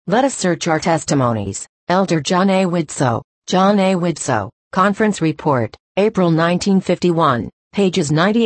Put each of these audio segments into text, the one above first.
Let us search our testimonies. Elder John A. Widtsoe. John A. Widtsoe, Conference Report, April 1951, pages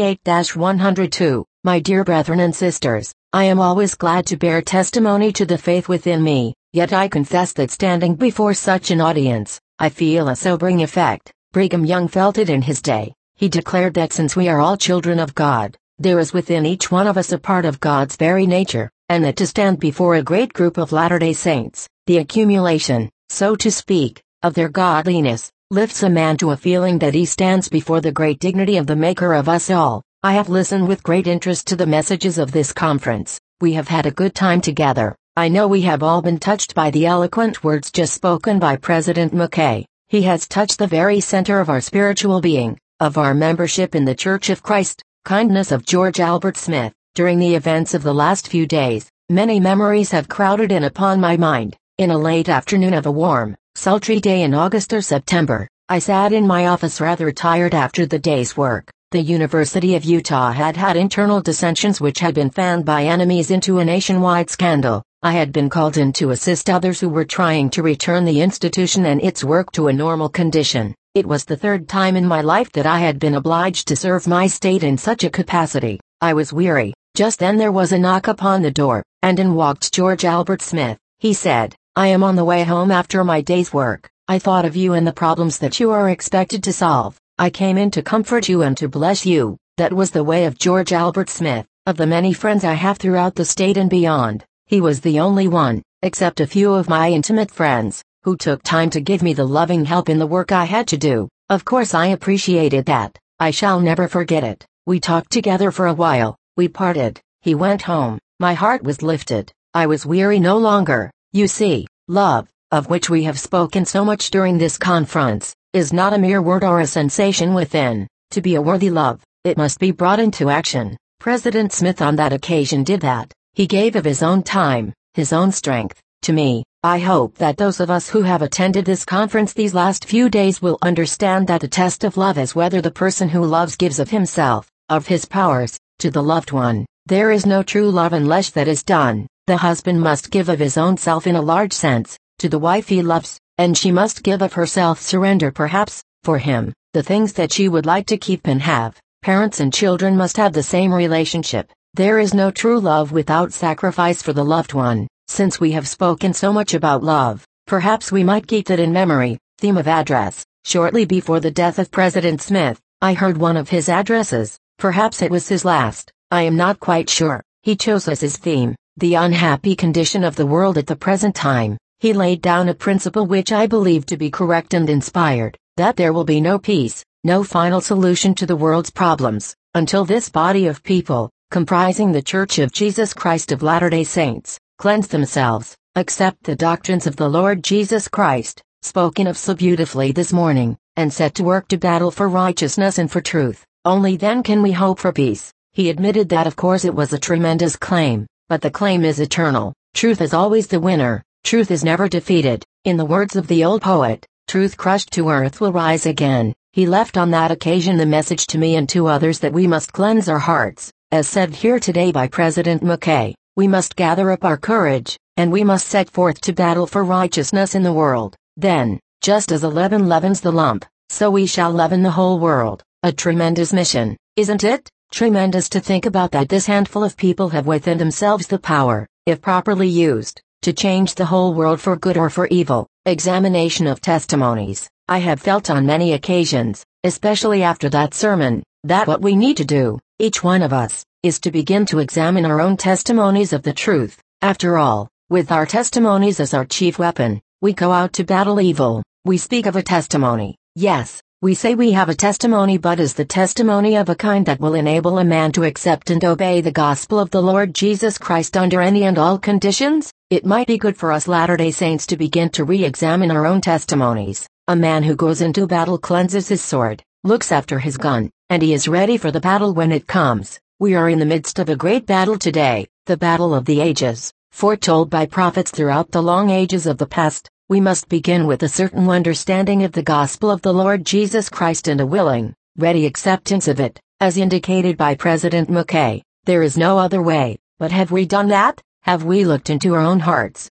98-102. My dear brethren and sisters, I am always glad to bear testimony to the faith within me, yet I confess that standing before such an audience, I feel a sobering effect. Brigham Young felt it in his day. He declared that since we are all children of God, there is within each one of us a part of God's very nature, and that to stand before a great group of Latter-day Saints, the accumulation, so to speak, of their godliness, lifts a man to a feeling that he stands before the great dignity of the Maker of us all. I have listened with great interest to the messages of this conference. We have had a good time together. I know we have all been touched by the eloquent words just spoken by President McKay. He has touched the very center of our spiritual being, of our membership in the Church of Christ. Kindness of George Albert Smith. During the events of the last few days, many memories have crowded in upon my mind. In a late afternoon of a warm, sultry day in August or September, I sat in my office rather tired after the day's work. The University of Utah had had internal dissensions which had been fanned by enemies into a nationwide scandal. I had been called in to assist others who were trying to return the institution and its work to a normal condition. It was the third time in my life that I had been obliged to serve my state in such a capacity. I was weary. Just then there was a knock upon the door, and in walked George Albert Smith. He said, "I am on the way home after my day's work. I thought of you and the problems that you are expected to solve. I came in to comfort you and to bless you." That was the way of George Albert Smith. Of the many friends I have throughout the state and beyond, he was the only one, except a few of my intimate friends, who took time to give me the loving help in the work I had to do. Of course I appreciated that. I shall never forget it. We talked together for a while. We parted. He went home. My heart was lifted. I was weary no longer. You see, love, of which we have spoken so much during this conference, is not a mere word or a sensation within. To be a worthy love, it must be brought into action. President Smith on that occasion did that. He gave of his own time, his own strength, to me. I hope that those of us who have attended this conference these last few days will understand that the test of love is whether the person who loves gives of himself, of his powers, to the loved one. There is no true love unless that is done. The husband must give of his own self in a large sense, to the wife he loves, and she must give of herself, surrender perhaps, for him, the things that she would like to keep and have. Parents and children must have the same relationship. There is no true love without sacrifice for the loved one. Since we have spoken so much about love, perhaps we might keep that in memory. Theme of address. Shortly before the death of President Smith, I heard one of his addresses. Perhaps it was his last. I am not quite sure. He chose as his theme, the unhappy condition of the world at the present time. He laid down a principle which I believe to be correct and inspired, that there will be no peace, no final solution to the world's problems, until this body of people, comprising the Church of Jesus Christ of Latter-day Saints, cleanse themselves, accept the doctrines of the Lord Jesus Christ, spoken of so beautifully this morning, and set to work to battle for righteousness and for truth. Only then can we hope for peace. He admitted that of course it was a tremendous claim, but the claim is eternal. Truth is always the winner. Truth is never defeated. In the words of the old poet, truth crushed to earth will rise again. He left on that occasion the message to me and to others that we must cleanse our hearts. As said here today by President McKay, we must gather up our courage, and we must set forth to battle for righteousness in the world. Then, just as a leaven leavens the lump, so we shall leaven the whole world. A tremendous mission, isn't it? Tremendous to think about that this handful of people have within themselves the power, if properly used, to change the whole world for good or for evil. Examination of testimonies. I have felt on many occasions, especially after that sermon, that what we need to do, each one of us, is to begin to examine our own testimonies of the truth. After all, with our testimonies as our chief weapon, we go out to battle evil. We speak of a testimony. Yes, we say we have a testimony, but is the testimony of a kind that will enable a man to accept and obey the gospel of the Lord Jesus Christ under any and all conditions? It might be good for us Latter-day Saints to begin to re-examine our own testimonies. A man who goes into battle cleanses his sword, looks after his gun, and he is ready for the battle when it comes. We are in the midst of a great battle today, the battle of the ages, foretold by prophets throughout the long ages of the past. We must begin with a certain understanding of the gospel of the Lord Jesus Christ and a willing, ready acceptance of it, as indicated by President McKay. There is no other way. But have we done that? Have we looked into our own hearts,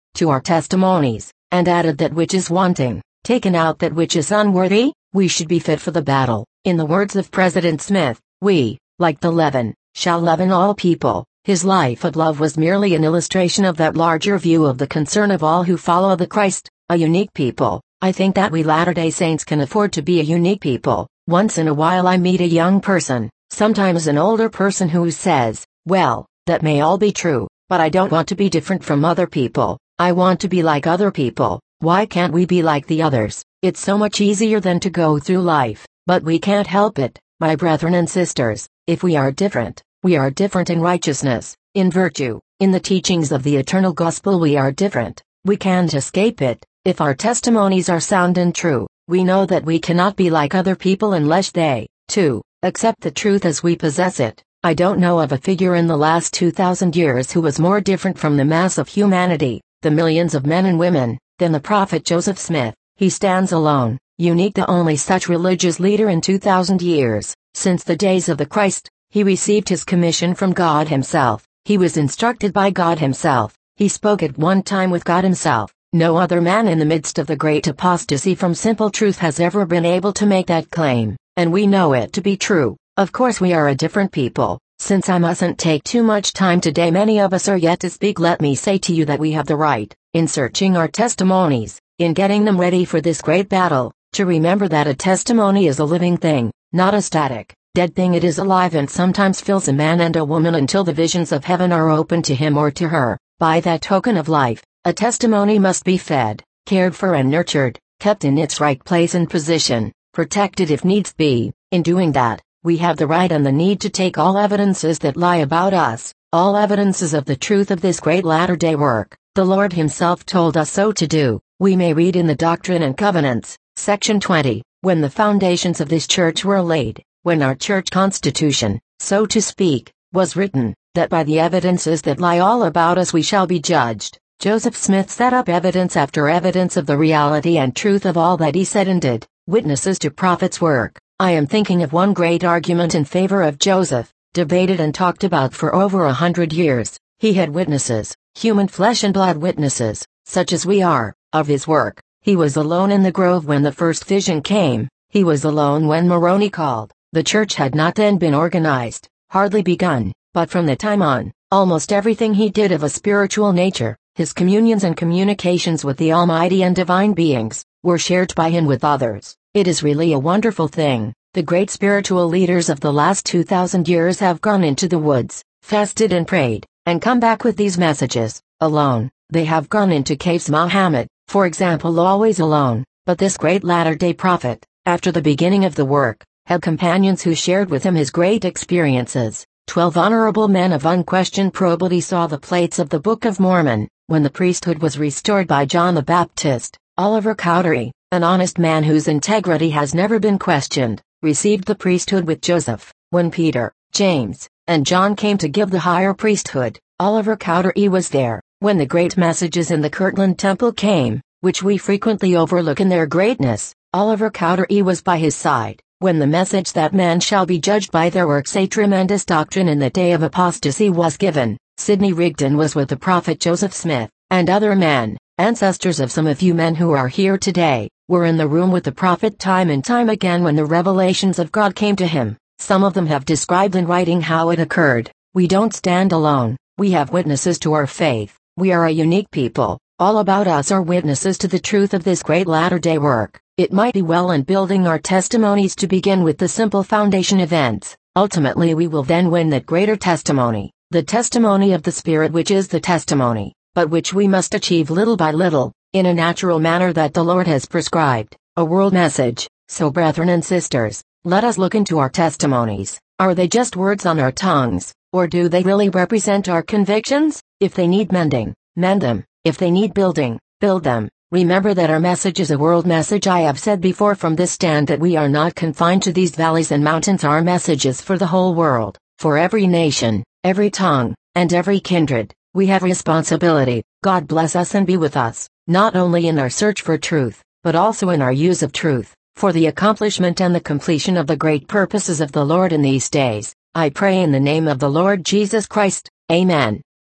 to our testimonies, and added that which is wanting, taken out that which is unworthy, we should be fit for the battle. In the words of President Smith, we, like the leaven, shall leaven all people. His life of love was merely an illustration of that larger view of the concern of all who follow the Christ, a unique people. I think that we Latter-day Saints can afford to be a unique people. Once in a while I meet a young person, sometimes an older person who says, well, that may all be true, but I don't want to be different from other people. I want to be like other people. Why can't we be like the others? It's so much easier than to go through life, but we can't help it, my brethren and sisters. If we are different, we are different in righteousness, in virtue, in the teachings of the eternal gospel. We are different. We can't escape it. If our testimonies are sound and true, we know that we cannot be like other people unless they, too, accept the truth as we possess it. I don't know of a figure in the last 2,000 years who was more different from the mass of humanity, the millions of men and women, than the prophet Joseph Smith. He stands alone, unique, the only such religious leader in 2,000 years. Since the days of the Christ, he received his commission from God himself. He was instructed by God himself. He spoke at one time with God himself. No other man in the midst of the great apostasy from simple truth has ever been able to make that claim, and we know it to be true. Of course we are a different people. Since I mustn't take too much time today, many of us are yet to speak. Let me say to you that we have the right, in searching our testimonies, in getting them ready for this great battle, to remember that a testimony is a living thing, not a static, dead thing. It is alive and sometimes fills a man and a woman until the visions of heaven are open to him or to her. By that token of life, a testimony must be fed, cared for and nurtured, kept in its right place and position, protected if needs be. In doing that, we have the right and the need to take all evidences that lie about us, all evidences of the truth of this great latter-day work. The Lord himself told us so to do. We may read in the Doctrine and Covenants, section 20, when the foundations of this church were laid, when our church constitution, so to speak, was written, that by the evidences that lie all about us we shall be judged. Joseph Smith set up evidence after evidence of the reality and truth of all that he said and did, witnesses to prophet's work. I am thinking of one great argument in favor of Joseph, debated and talked about for over 100 years. He had witnesses, human flesh and blood witnesses, such as we are, of his work. He was alone in the grove when the first vision came. He was alone when Moroni called. The church had not then been organized, hardly begun, but from the time on, almost everything he did of a spiritual nature, his communions and communications with the almighty and divine beings, were shared by him with others. It is really a wonderful thing. The great spiritual leaders of the last 2,000 years have gone into the woods, fasted and prayed, and come back with these messages, alone. They have gone into caves, Muhammad, for example, always alone, but this great latter-day prophet, after the beginning of the work, had companions who shared with him his great experiences. 12 honorable men of unquestioned probity saw the plates of the Book of Mormon, when the priesthood was restored by John the Baptist. Oliver Cowdery, an honest man whose integrity has never been questioned, received the priesthood with Joseph. When Peter, James, and John came to give the higher priesthood, Oliver Cowdery was there. When the great messages in the Kirtland Temple came, which we frequently overlook in their greatness, Oliver Cowdery was by his side. When the message that man shall be judged by their works, a tremendous doctrine in the day of apostasy, was given, Sidney Rigdon was with the prophet Joseph Smith, and other men, ancestors of some of you men who are here today, were in the room with the prophet time and time again when the revelations of God came to him. Some of them have described in writing how it occurred. We don't stand alone. We have witnesses to our faith. We are a unique people. All about us are witnesses to the truth of this great latter-day work. It might be well in building our testimonies to begin with the simple foundation events. Ultimately we will then win that greater testimony, the testimony of the Spirit, which is the testimony, but which we must achieve little by little, in a natural manner that the Lord has prescribed, a world message. So brethren and sisters, let us look into our testimonies. Are they just words on our tongues, or do they really represent our convictions? If they need mending, mend them. If they need building, build them. Remember that our message is a world message. I have said before from this stand that we are not confined to these valleys and mountains. Our message is for the whole world, for every nation, every tongue, and every kindred. We have responsibility. God bless us and be with us, not only in our search for truth, but also in our use of truth, for the accomplishment and the completion of the great purposes of the Lord in these days. I pray in the name of the Lord Jesus Christ. Amen.